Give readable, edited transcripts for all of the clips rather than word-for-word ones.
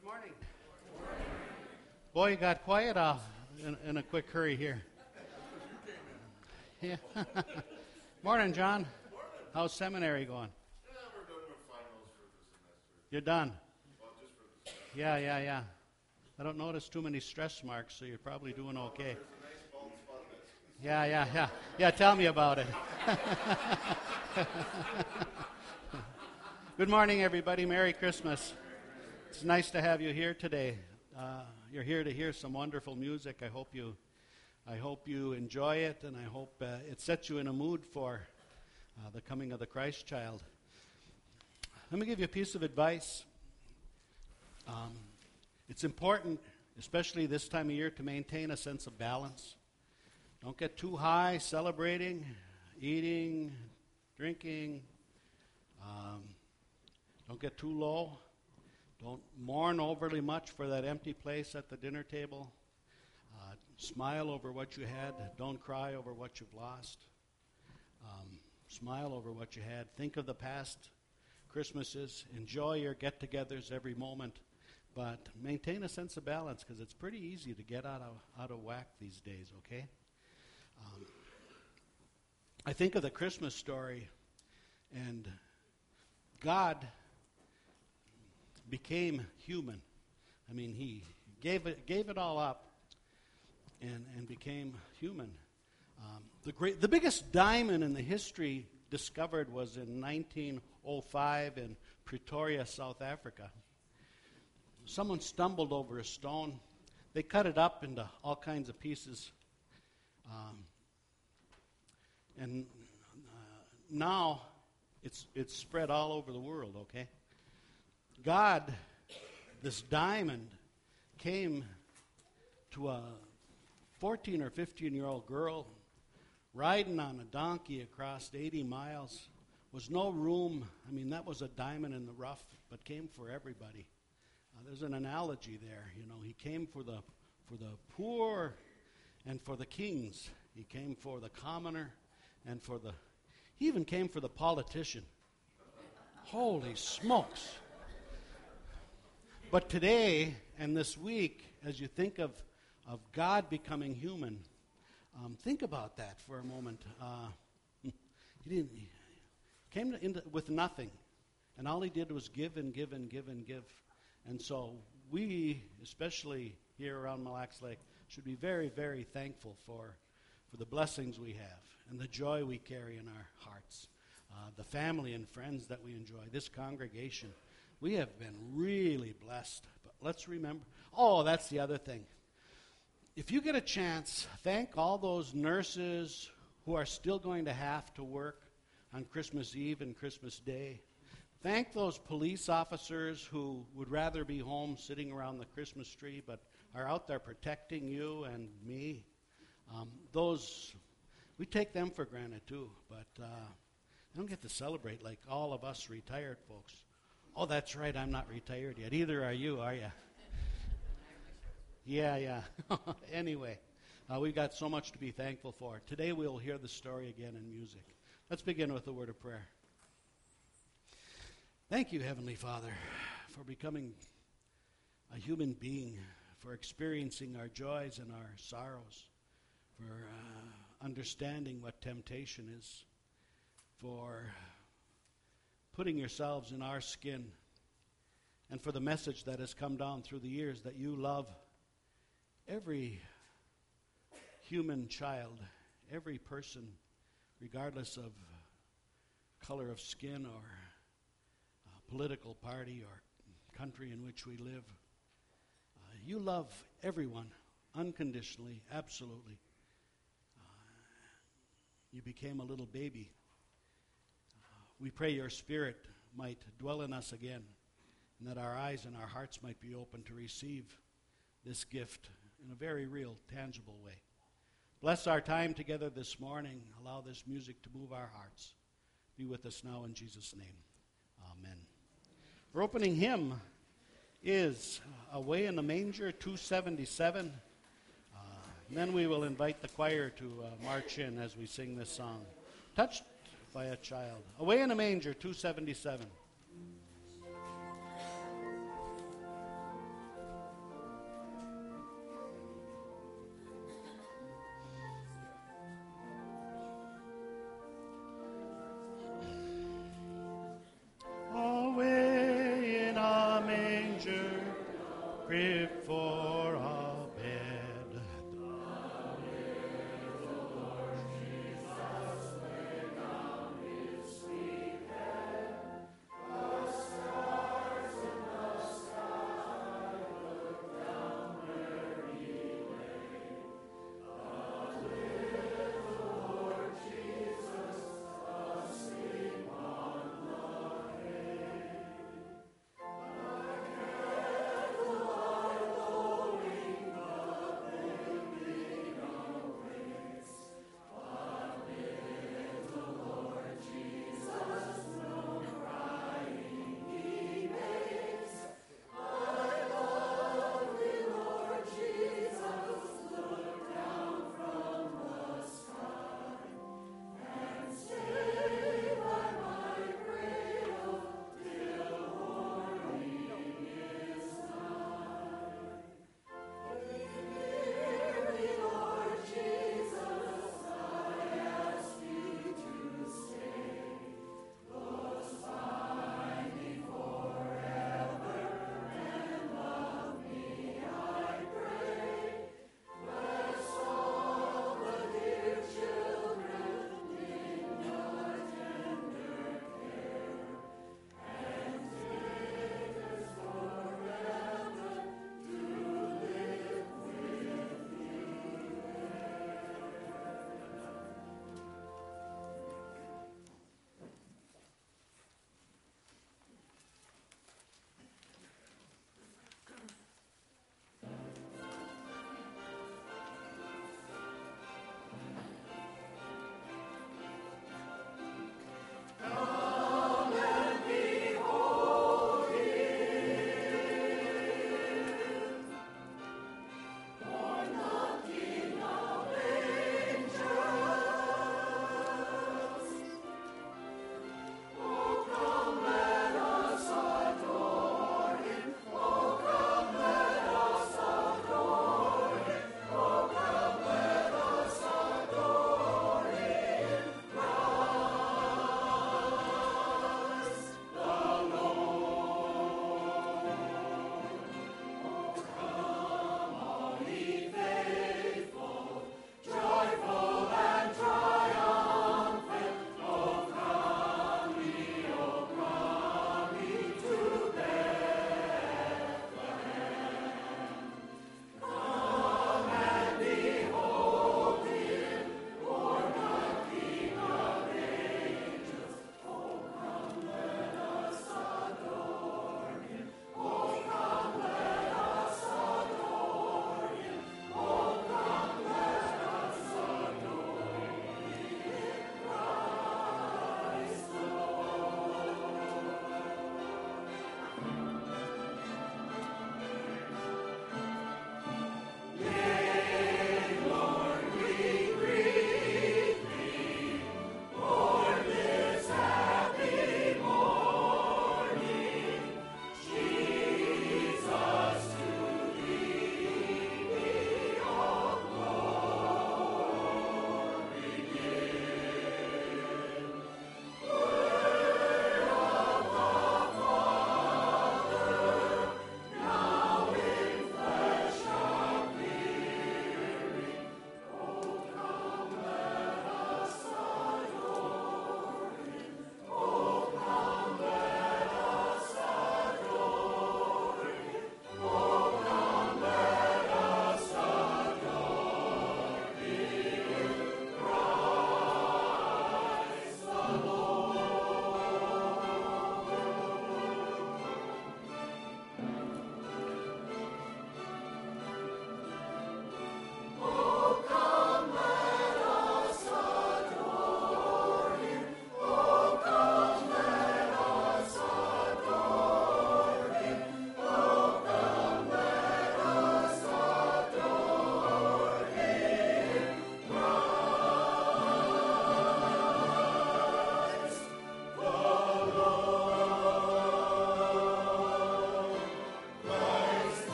Good morning. Boy, you got quiet in a quick hurry here. Yeah. Morning, John. How's seminary going? Yeah, we're done with finals for the semester. You're done. Well, just for the semester. Yeah. I don't notice too many stress marks, so you're probably doing okay. There's a nice bald spot that's Yeah, tell me about it. Good morning, everybody. Merry Christmas. It's nice to have you here today. You're here to hear some wonderful music. I hope you enjoy it, and I hope it sets you in a mood for the coming of the Christ child. Let me give you a piece of advice. It's important, especially this time of year, to maintain a sense of balance. Don't get too high celebrating, eating, drinking. Don't get too low. Don't mourn overly much for that empty place at the dinner table. Smile over what you had. Don't cry over what you've lost. Smile over what you had. Think of the past Christmases. Enjoy your get-togethers every moment. But maintain a sense of balance, because it's pretty easy to get out of whack these days, okay? I think of the Christmas story, and God became human. I mean, he gave it all up and became human. The biggest diamond in the history discovered was in 1905 in Pretoria, South Africa. Someone stumbled over a stone. They cut it up into all kinds of pieces. And now it's spread all over the world, okay? God, this diamond, came to a 14 or 15-year-old girl riding on a donkey across 80 miles. Was no room. I mean, that was a diamond in the rough, but came for everybody. There's an analogy there. You know, he came for the poor and for the kings. He came for the commoner and he even came for the politician. Holy smokes. But today and this week, as you think of God becoming human, think about that for a moment. He came with nothing, and all he did was give and give and give and give. And so we, especially here around Mille Lacs Lake, should be very, very thankful for the blessings we have and the joy we carry in our hearts, the family and friends that we enjoy, this congregation. We have been really blessed. But let's remember, that's the other thing. If you get a chance, thank all those nurses who are still going to have to work on Christmas Eve and Christmas Day. Thank those police officers who would rather be home sitting around the Christmas tree but are out there protecting you and me. We take them for granted too, but they don't get to celebrate like all of us retired folks. Oh, that's right, I'm not retired yet. Either are you, are you? Yeah. Anyway, we've got so much to be thankful for. Today we'll hear the story again in music. Let's begin with a word of prayer. Thank you, Heavenly Father, for becoming a human being, for experiencing our joys and our sorrows, for understanding what temptation is, for putting yourselves in our skin, and for the message that has come down through the years that you love every human child, every person, regardless of color of skin or political party or country in which we live. You love everyone unconditionally, absolutely. You became a little baby. We pray your Spirit might dwell in us again, and that our eyes and our hearts might be open to receive this gift in a very real, tangible way. Bless our time together this morning. Allow this music to move our hearts. Be with us now in Jesus' name. Amen. Our opening hymn is Away in the Manger, 277. And then we will invite the choir to march in as we sing this song. Touched by a Child. Away in the Manger, 277.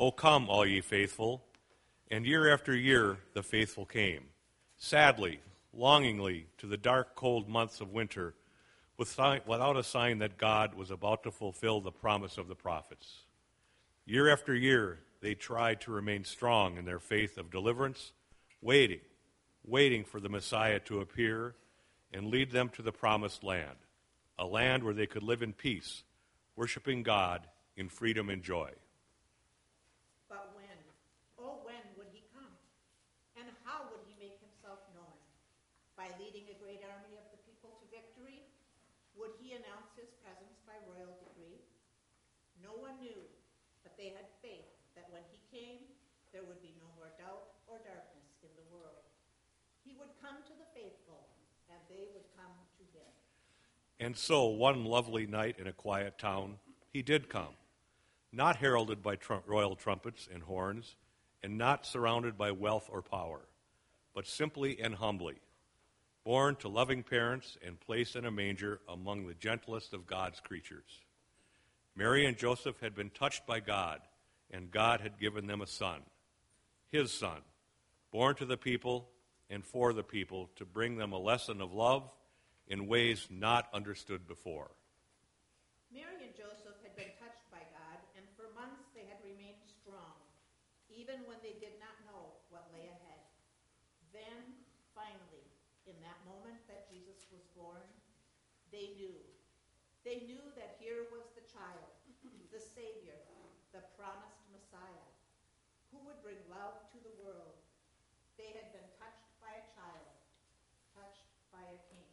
O come, all ye faithful. And year after year the faithful came, sadly, longingly, to the dark, cold months of winter, without a sign that God was about to fulfill the promise of the prophets. Year after year, they tried to remain strong in their faith of deliverance, waiting for the Messiah to appear and lead them to the promised land, a land where they could live in peace, worshiping God in freedom and joy. But when, oh when would he come? And how would he make himself known? By leading a great army of the people to victory? Would he announce his presence by royal decree? No one knew, but they had faith that when he came, there would be no more doubt or darkness in the world. He would come to the faithful, and they would come to him. And so, one lovely night in a quiet town, he did come, not heralded by royal trumpets and horns, and not surrounded by wealth or power, but simply and humbly, born to loving parents and placed in a manger among the gentlest of God's creatures. Mary and Joseph had been touched by God, and God had given them a son, his son, born to the people and for the people, to bring them a lesson of love in ways not understood before. Mary and Joseph had been touched by God, and for months they had remained strong, even when they did not know what lay ahead. Then, finally, in that moment that Jesus was born, they knew. They knew that here was the child, the Savior, the promised Messiah, who would bring love to the world. They had been touched by a child, touched by a king.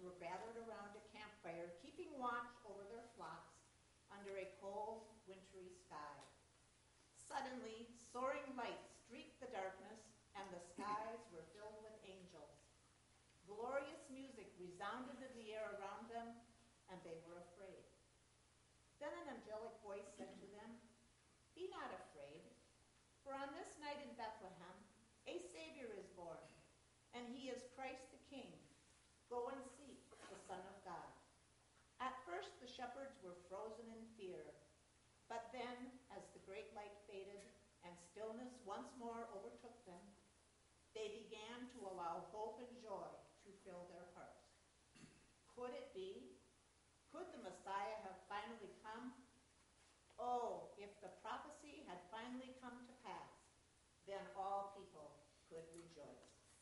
were gathered around a campfire, keeping watch over their flocks under a cold, wintry sky. Suddenly, soaring lights streaked the darkness, and the skies were filled with angels. Glorious music resounded in the air around them, and they were afraid. Then an angelic voice said to them, "Be not afraid, for on this night in Bethlehem a Savior is born, and he is Christ the King. Go and seek the Son of God." At first the shepherds were frozen in fear, but then, as the great light faded and stillness once more overtook them, they began to allow hope and joy to fill their hearts. Could it be? Could the Messiah have finally come? Oh, if the prophecy had finally come to pass, then all people could rejoice.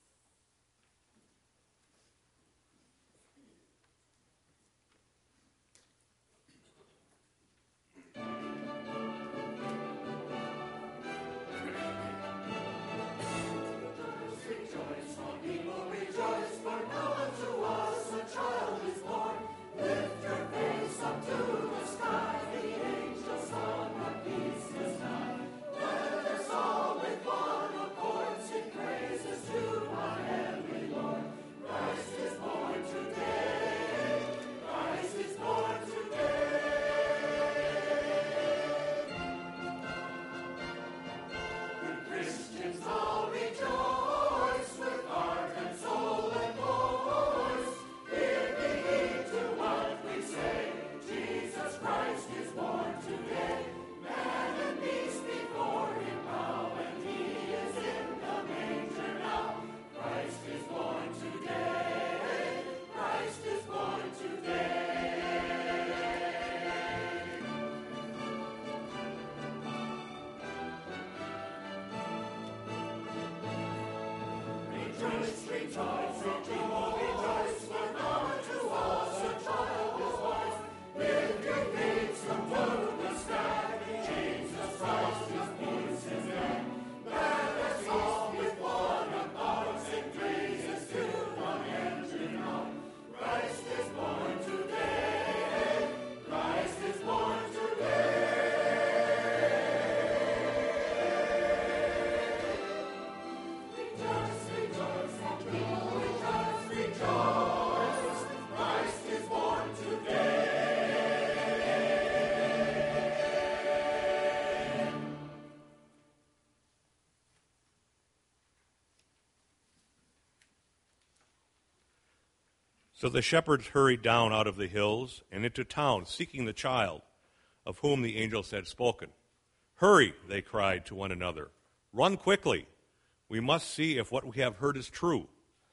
So the shepherds hurried down out of the hills and into town, seeking the child of whom the angels had spoken. "Hurry," they cried to one another. "Run quickly. We must see if what we have heard is true,"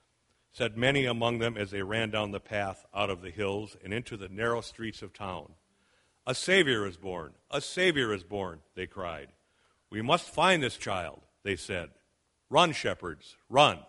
said many among them as they ran down the path out of the hills and into the narrow streets of town. "A Savior is born! A Savior is born!" they cried. "We must find this child," they said. "Run, shepherds, run."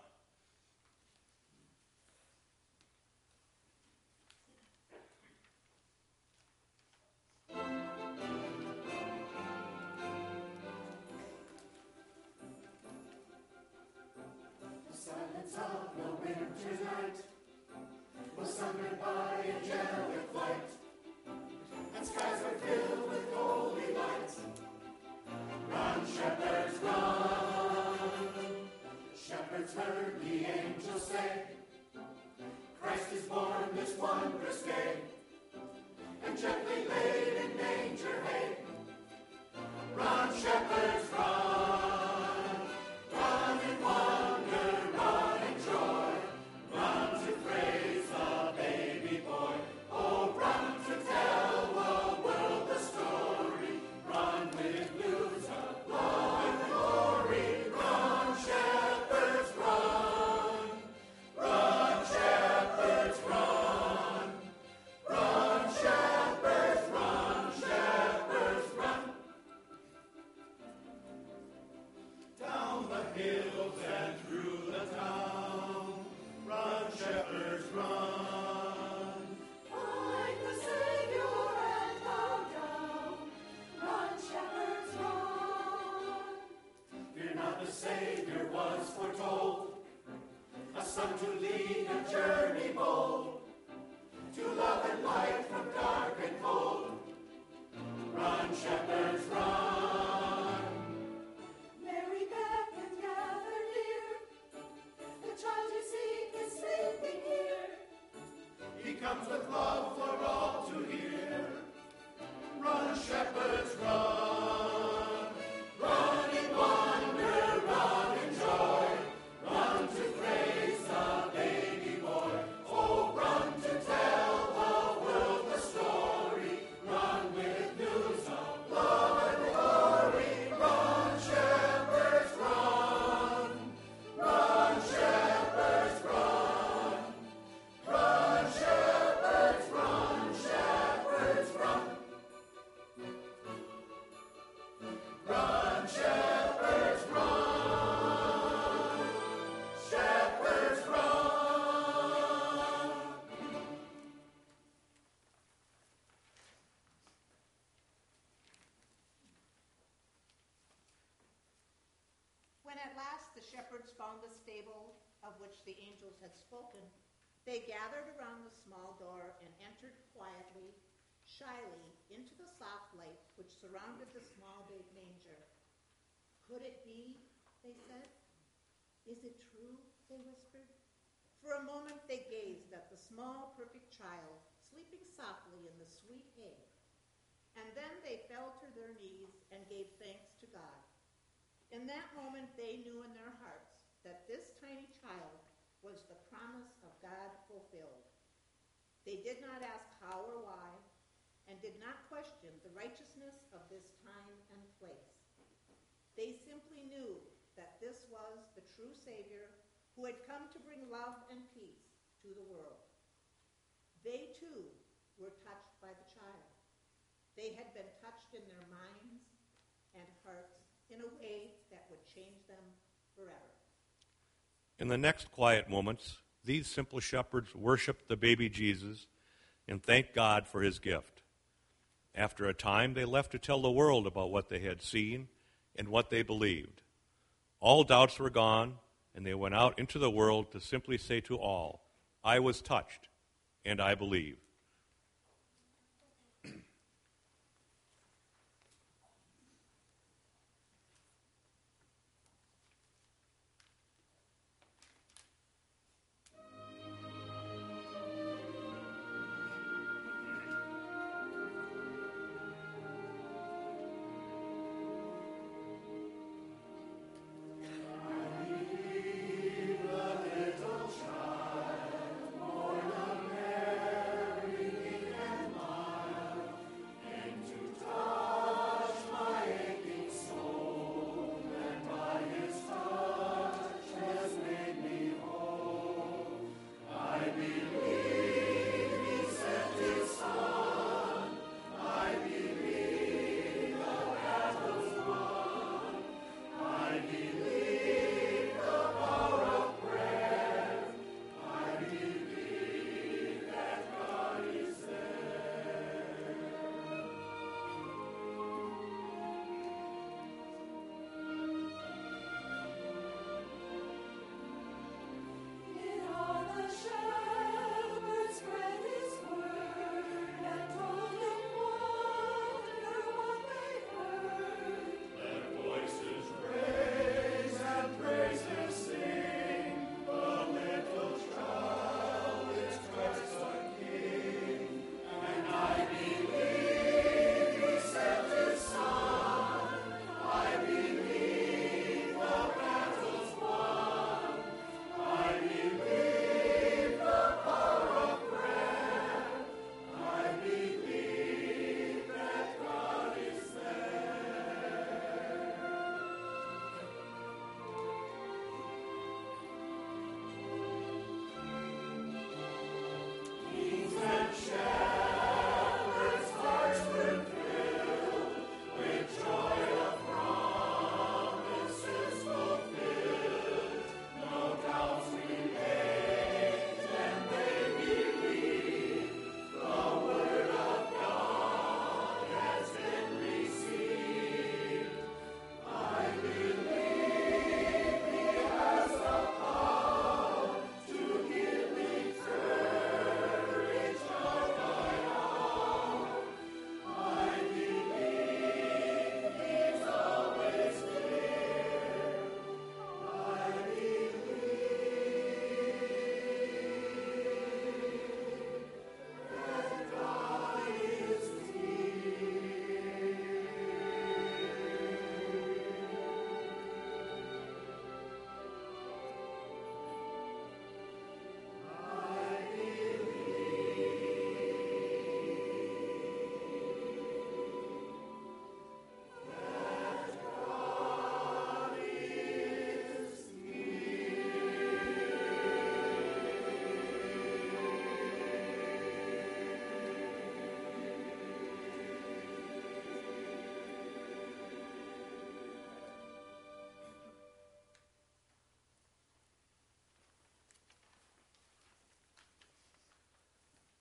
Heard the angels say, Christ is born this wondrous day, and gently laid in manger hay. Run, shepherds, run, run in wonder, run in joy, run to praise the baby boy. Oh, run to tell the world the story, run with news of love and glory. Run, shepherds, run, run, shepherds, run, run, shepherds, run, shepherds, run. shepherds, run. Mary beckoned, gathered near. The child you seek is sleeping here. He comes with love for all to hear. Run, shepherds, run. Run in wonder, run in joy. Run to praise the baby boy. Oh, run to tell the world the story. Run with news of love and glory. Run, shepherds, run. Run, shepherds, run. Run, shepherds, run. Shepherds, run. Run, shepherds, run. Shepherds, run. When at last the shepherds found the stable of which the angels had spoken, they gathered around the small door and entered quietly, shyly, into the soft light which surrounded the small manger. Could it be? They said. Is it true? They whispered. For a moment they gazed at the small, perfect child sleeping softly in the sweet hay. And then they fell to their knees and gave thanks to God. In that moment they knew in their hearts that this tiny child was the promise of God fulfilled. They did not ask how or why, and did not question the righteousness of this time and place. They simply knew that this was the true Savior who had come to bring love and peace to the world. They too were touched by the child. They had been touched in their minds and hearts in a way that would change them forever. In the next quiet moments, these simple shepherds worshiped the baby Jesus and thanked God for his gift. After a time, they left to tell the world about what they had seen and what they believed. All doubts were gone, and they went out into the world to simply say to all, I was touched, and I believe. Little child, born of Mary.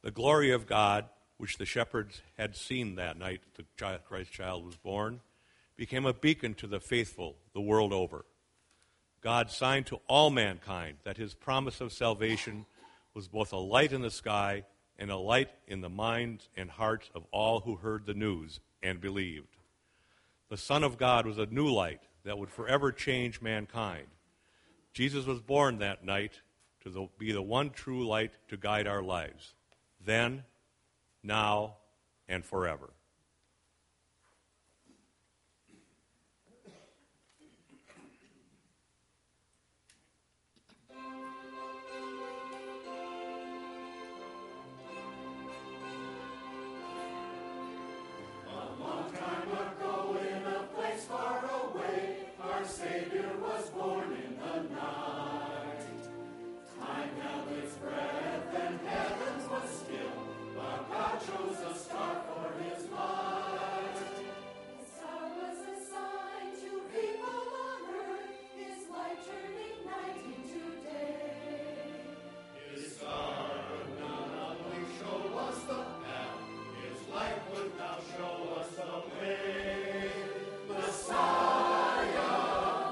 The glory of God, which the shepherds had seen that night the Christ child was born, became a beacon to the faithful the world over. God signed to all mankind that his promise of salvation was both a light in the sky and a light in the minds and hearts of all who heard the news and believed. The Son of God was a new light that would forever change mankind. Jesus was born that night to be the one true light to guide our lives, then, now, and forever. Savior was born in the night. Time held its breath and heavens was still, but God chose a star for his light. The star was a sign to people on earth, his light turning night into day. His star would not only show us the path, his light would now show us the way. Messiah.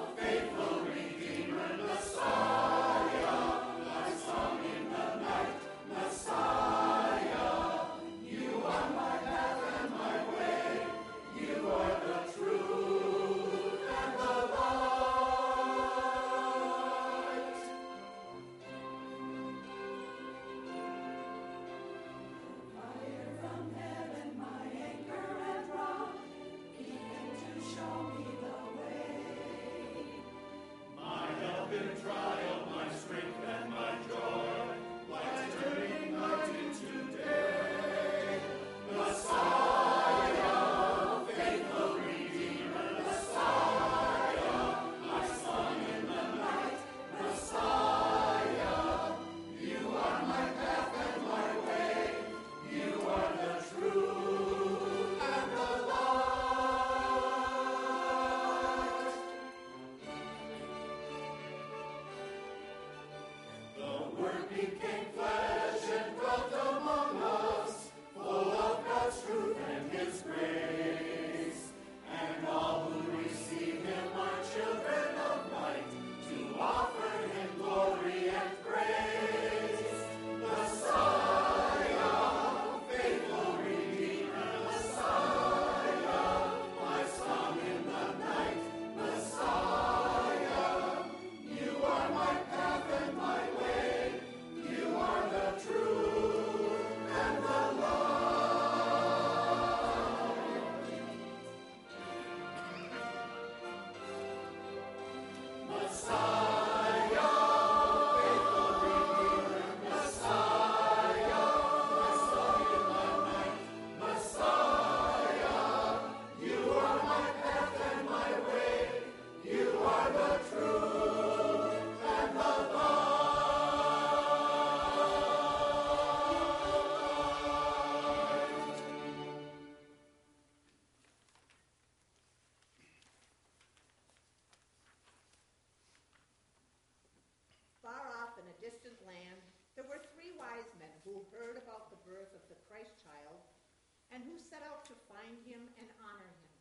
And who set out to find him and honor him.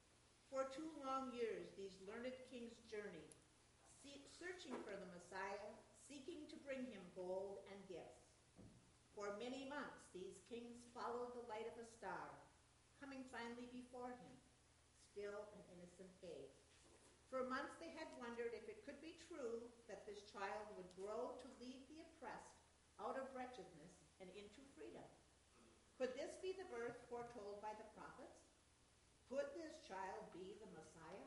For 2 long years these learned kings journeyed, searching for the Messiah, seeking to bring him gold and gifts. For many months these kings followed the light of a star, coming finally before him, still an innocent babe. For months they had wondered if it could be true that this child would grow to lead the oppressed out of wretchedness and into freedom. Could this be the birth foretold by the prophets? Could this child be the Messiah?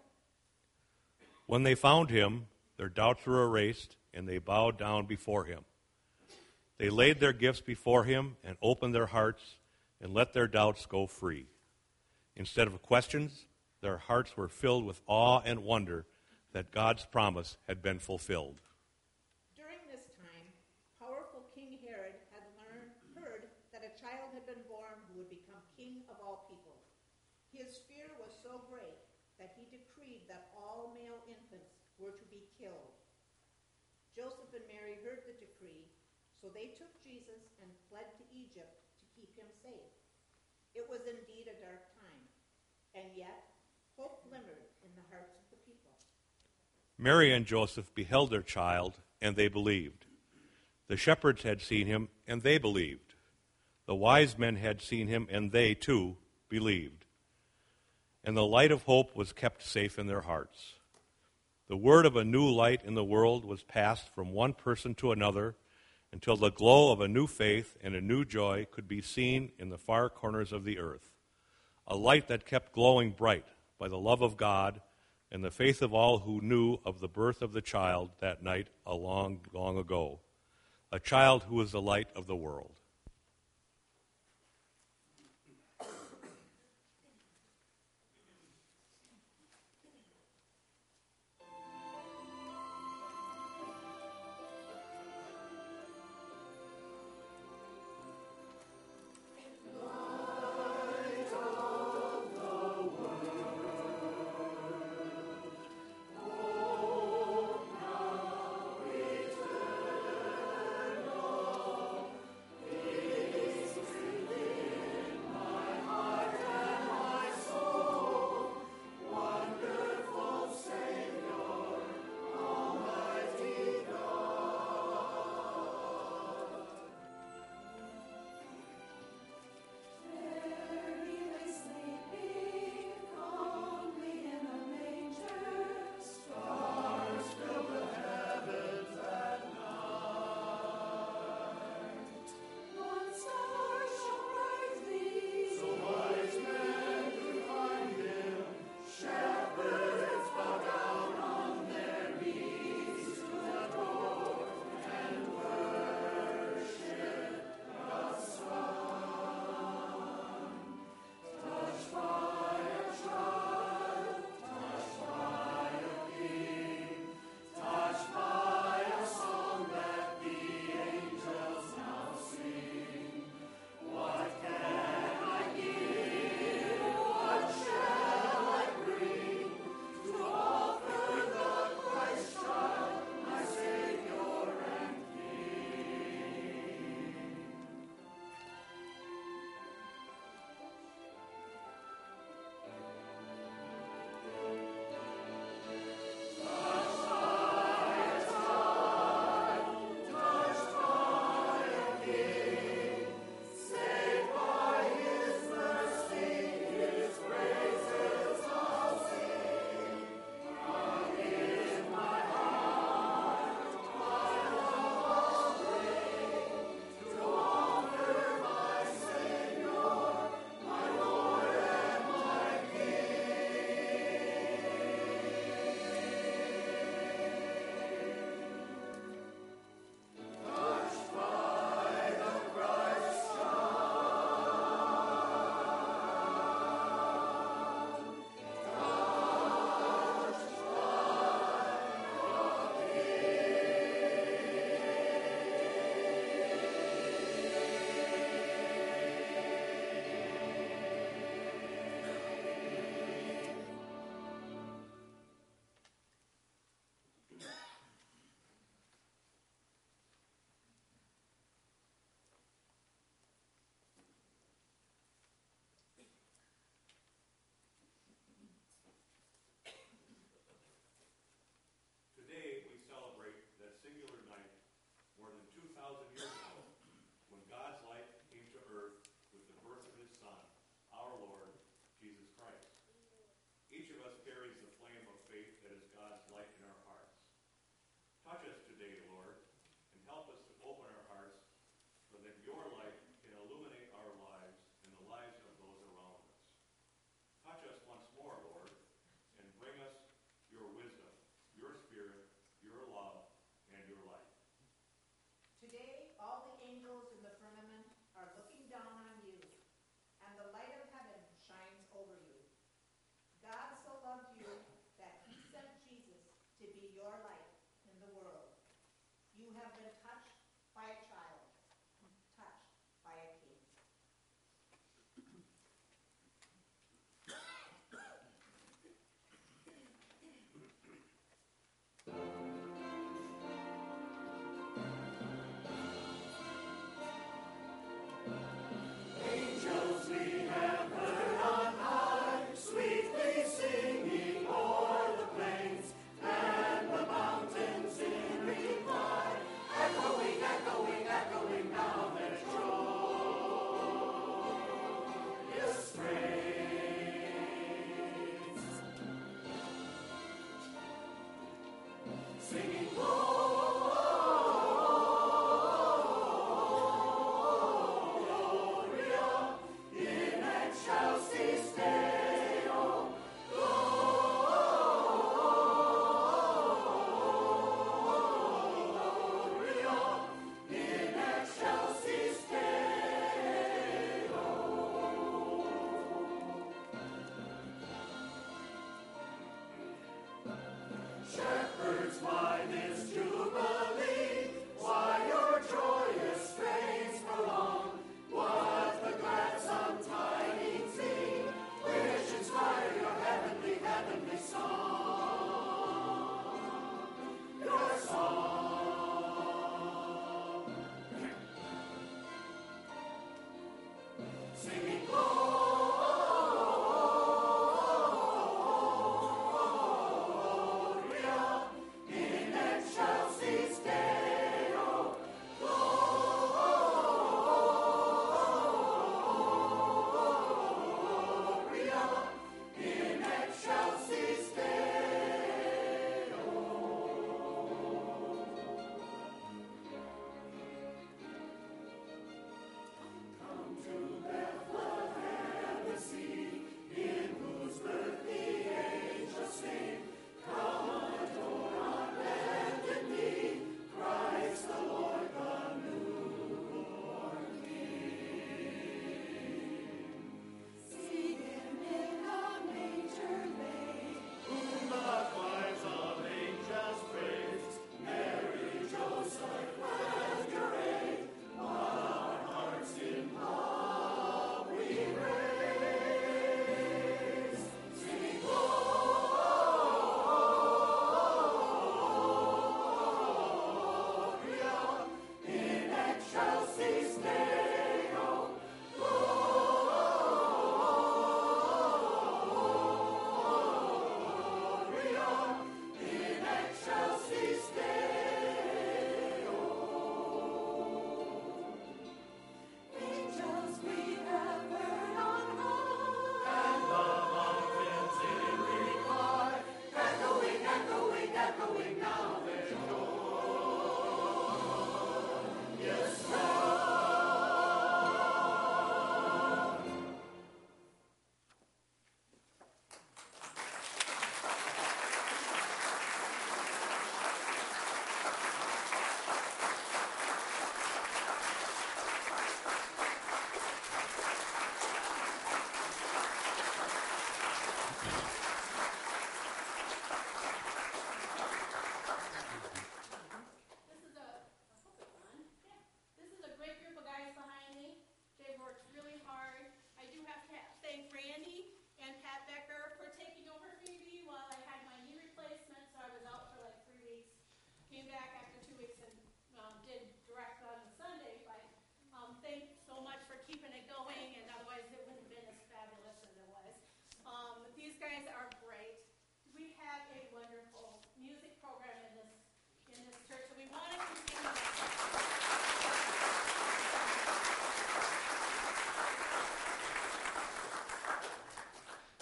When they found him, their doubts were erased, and they bowed down before him. They laid their gifts before him and opened their hearts and let their doubts go free. Instead of questions, their hearts were filled with awe and wonder that God's promise had been fulfilled. During this time, powerful King Herod had heard that a child had been born who would become king of all people. His fear was so great that he decreed that all male infants were to be killed. Joseph and Mary heard the decree, So they took Jesus and fled to Egypt to keep him safe. It was indeed a dark time, and yet hope glimmered in the hearts of the people. Mary and Joseph beheld their child, and they believed. The shepherds had seen him, and they believed. The wise men had seen him, and they, too, believed. And the light of hope was kept safe in their hearts. The word of a new light in the world was passed from one person to another until the glow of a new faith and a new joy could be seen in the far corners of the earth, a light that kept glowing bright by the love of God and the faith of all who knew of the birth of the child that night a long, long ago, a child who is the light of the world.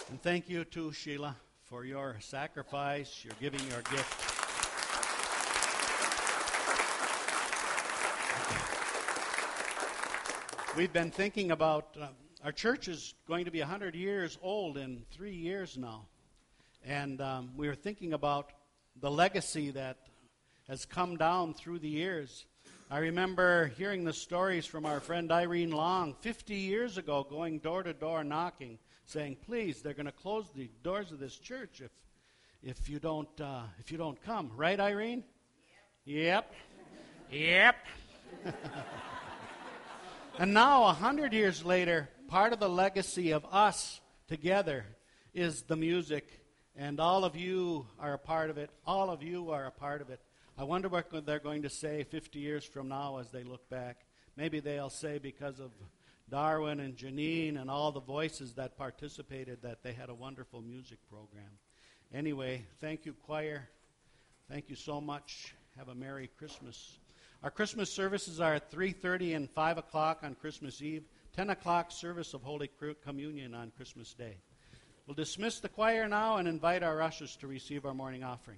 And thank you too, Sheila, for your sacrifice, your giving your gift. We've been thinking about, our church is going to be 100 years old in 3 years now. And we were thinking about the legacy that has come down through the years. I remember hearing the stories from our friend Irene Long 50 years ago, going door to door knocking, saying, please, they're going to close the doors of this church if you don't come. Right, Irene? Yep. Yep. And now, 100 years later, part of the legacy of us together is the music, and all of you are a part of it. All of you are a part of it. I wonder what they're going to say 50 years from now as they look back. Maybe they'll say because of Darwin and Janine and all the voices that participated that they had a wonderful music program. Anyway, thank you, choir. Thank you so much. Have a Merry Christmas. Our Christmas services are at 3:30 and 5 o'clock on Christmas Eve, 10 o'clock service of Holy Communion on Christmas Day. We'll dismiss the choir now and invite our ushers to receive our morning offering.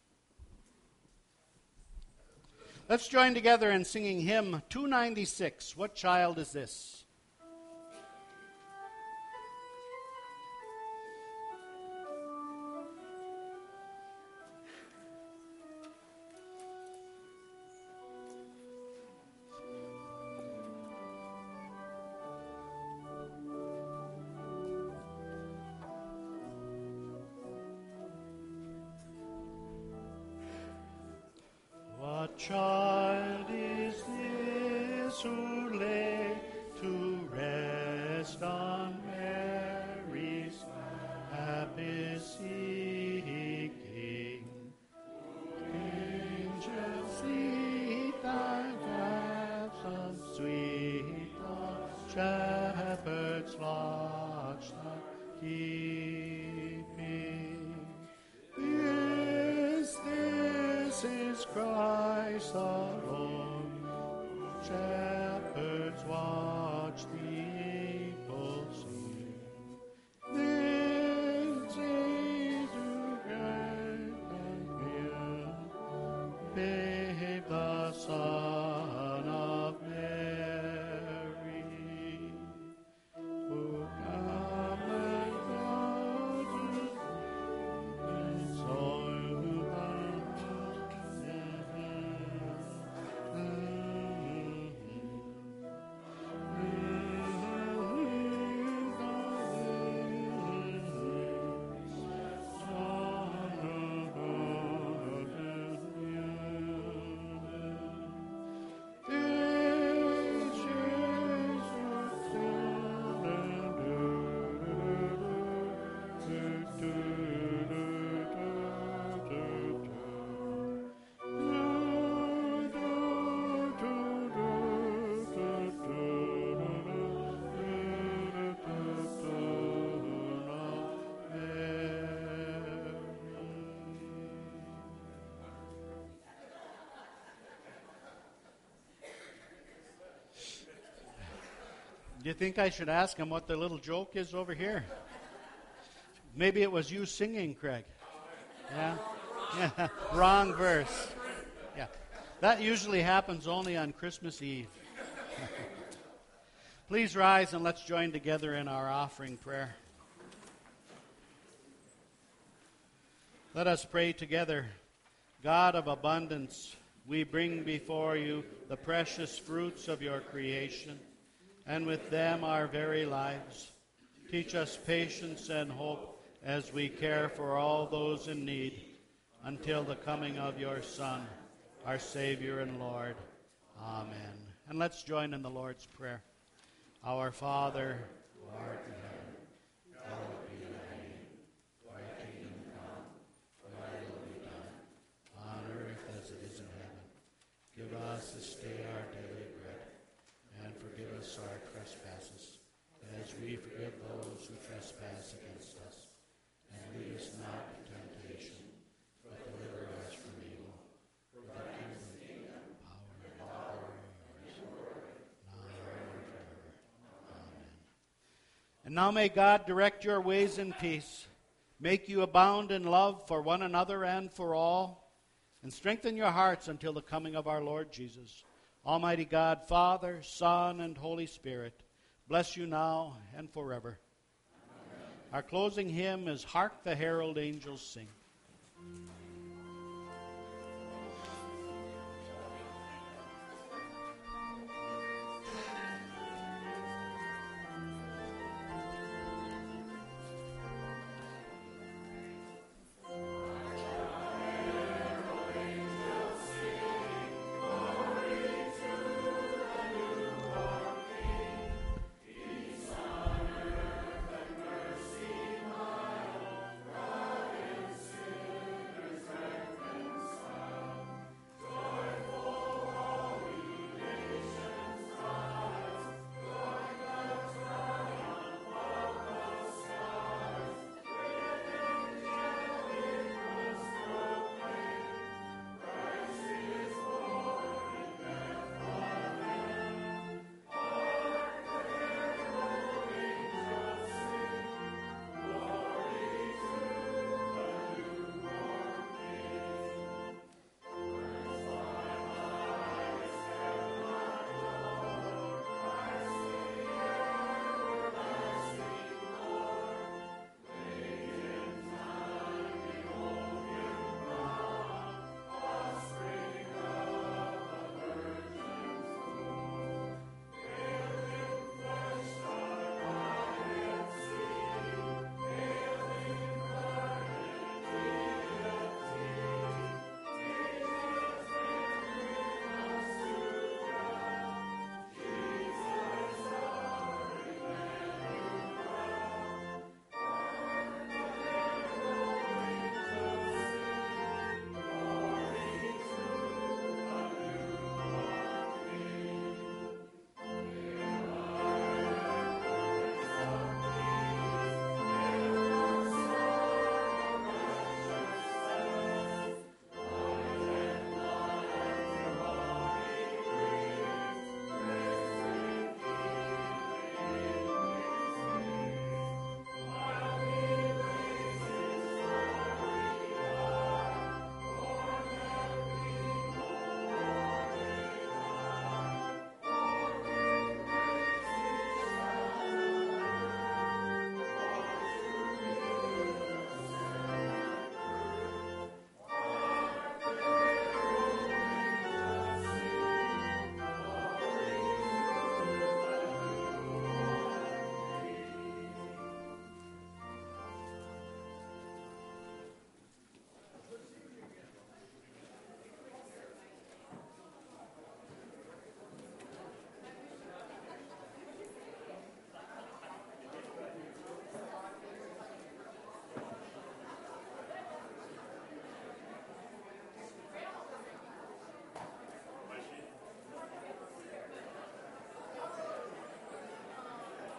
Let's join together in singing hymn 296, What Child Is This? What child is this who lay to rest on Mary's lap is seeking? Angels seat thy paths of sweet love, shepherds watch thy keeping. This is Christ the Lord. Shepherds watch the people sing. This is the great and babe, the Son of Mary, who cometh out of soil. Do you think I should ask him what the little joke is over here? Maybe it was you singing, Craig. Yeah? Yeah. Wrong verse. Yeah. That usually happens only on Christmas Eve. Please rise and let's join together in our offering prayer. Let us pray together. God of abundance, we bring before you the precious fruits of your creation, and with them our very lives. Teach us patience and hope as we care for all those in need until the coming of your Son, our Savior and Lord. Amen. And let's join in the Lord's Prayer. Our Father, who art in heaven, hallowed be thy name. Thy kingdom come, thy will be done, on earth as it is in heaven. Give us this day our daily bread, and forgive us our trespasses, as we forgive those who trespass against us. And lead us not into temptation, but deliver us from evil. For thy kingdom, power, and glory are yours, now and forever. Amen. And now may God direct your ways in peace, make you abound in love for one another and for all, and strengthen your hearts until the coming of our Lord Jesus. Almighty God, Father, Son, and Holy Spirit, bless you now and forever. Amen. Our closing hymn is Hark the Herald Angels Sing.